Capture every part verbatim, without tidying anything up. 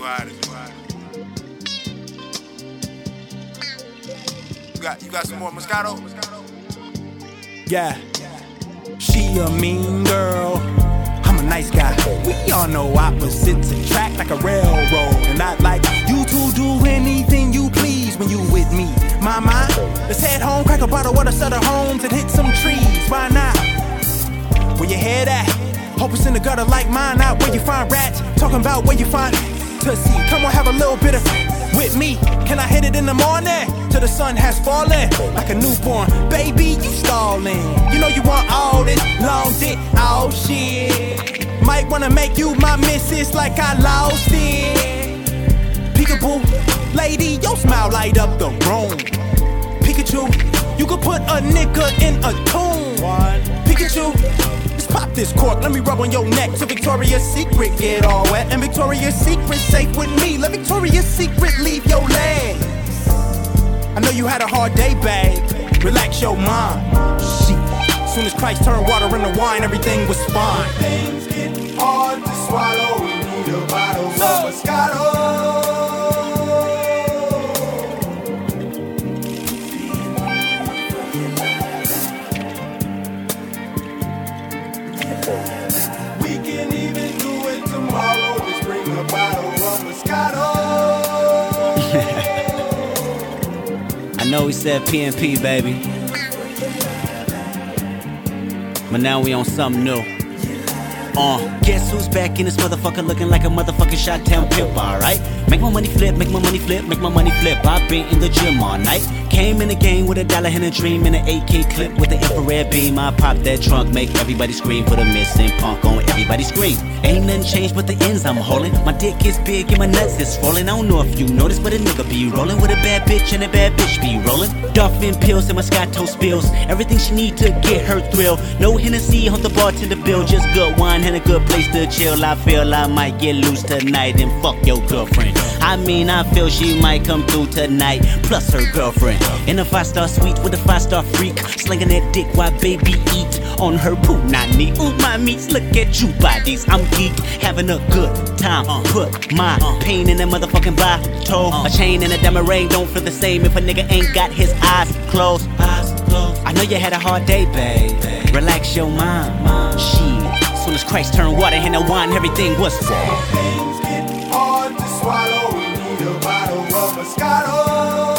hot as hot. You got, you got some more Moscato? Yeah, she a mean girl, I'm a nice guy. We all know opposites attract like a railroad. And I'd like you to do anything you please when you with me. Mama, let's head home, crack a bottle of the Sutter Homes and hit some trees. Why not? Where your head at? Hope it's in the gutter like mine. Not where you find rats, talking about where you find Tussie. Come on, have a little bit of with me. Can I hit it in the morning till the sun has fallen? Like a newborn baby, you stalling. You know you want all this long dick, oh shit. Might wanna make you my missus like I lost it. Peekaboo, lady, your smile light up the room. Pikachu, you could put a nigga in a tomb. Pikachu, let's pop this cork, let me rub on your neck till Victoria's Secret get all wet. And Victoria's Secret safe with me. Let Victoria's Secret leave your legs. I know you had a hard day, babe. Relax your mind. Shit. Soon as Christ turned water into wine, everything was fine. Things get hard to swallow. We need a bottle of Moscato. We can even do it tomorrow. Just bring a bottle of Moscato. I know we said P and P, baby, but now we on something new. Uh, guess who's back in this motherfucker looking like a motherfucking shot-town pimp, alright? Make my money flip, make my money flip, make my money flip. I've been in the gym all night. Came in the game with a dollar and a dream and an A K clip with the infrared beam. I pop that trunk, make everybody scream. Put a missing punk on everybody scream. Ain't nothing changed but the ends I'm holding. My dick is big and my nuts is swollen. I don't know if you noticed, but a nigga be rolling with a bad bitch and a bad bitch be rolling. Dolphin pills and Moscato spills. Everything she need to get her thrill. No Hennessy on the bartender bill. Just good wine and a good place to chill. I feel I might get loose tonight and fuck your girlfriend. I mean, I feel she might come through tonight, plus her girlfriend. In a five-star suite with a five-star freak, slinging that dick while baby eat on her punani. Ooh, my meats, look at you bodies. I'm geek, having a good time. Put my pain in that motherfucking bottle. A chain and a diamond ring don't feel the same if a nigga ain't got his eyes closed. I know you had a hard day, babe. Relax your mind. Shit. Soon as Christ turned water into wine, everything was wrong. Things get hard to swallow. We need a bottle of Moscato.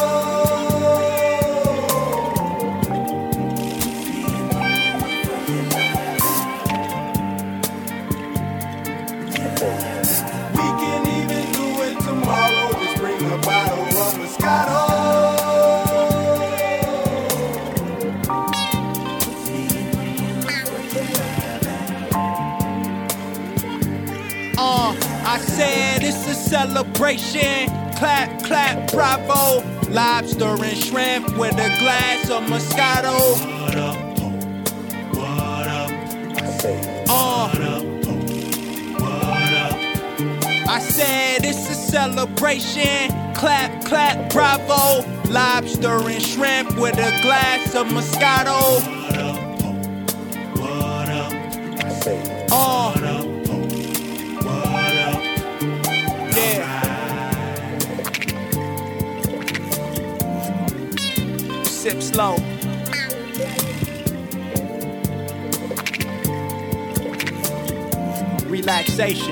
We can even do it tomorrow. Just bring a bottle of Moscato. Uh, I said it's a celebration. Clap, clap, bravo. Lobster and shrimp with a glass of Moscato. What up? What up? I say, Uh, what up? What up? I said it's a celebration. Clap, clap, bravo. Lobster and shrimp with a glass of Moscato. What up? What up? I say, Uh, what up? What up? yeah. Sip slow. Relaxation.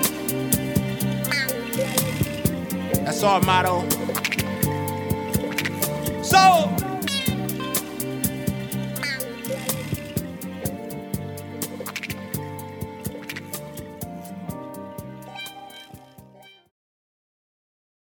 That's our motto. So